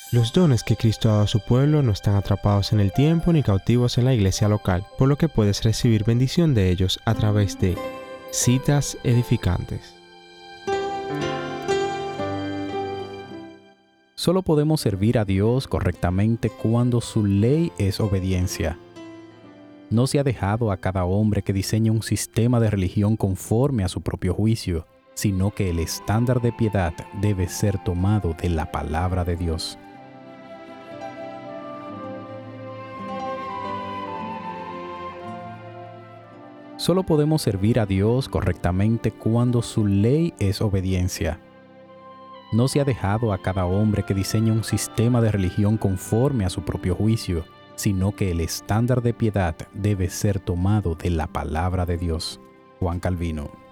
Los dones que Cristo ha dado a su pueblo no están atrapados en el tiempo ni cautivos en la iglesia local, por lo que puedes recibir bendición de ellos a través de citas edificantes. Solo podemos servir a Dios correctamente cuando su ley es obediencia. No se ha dejado a cada hombre que diseñe un sistema de religión conforme a su propio juicio, sino que el estándar de piedad debe ser tomado de la palabra de Dios. Solo podemos servir a Dios correctamente cuando su ley es obediencia. No se ha dejado a cada hombre que diseñe un sistema de religión conforme a su propio juicio, sino que el estándar de piedad debe ser tomado de la palabra de Dios. Juan Calvino.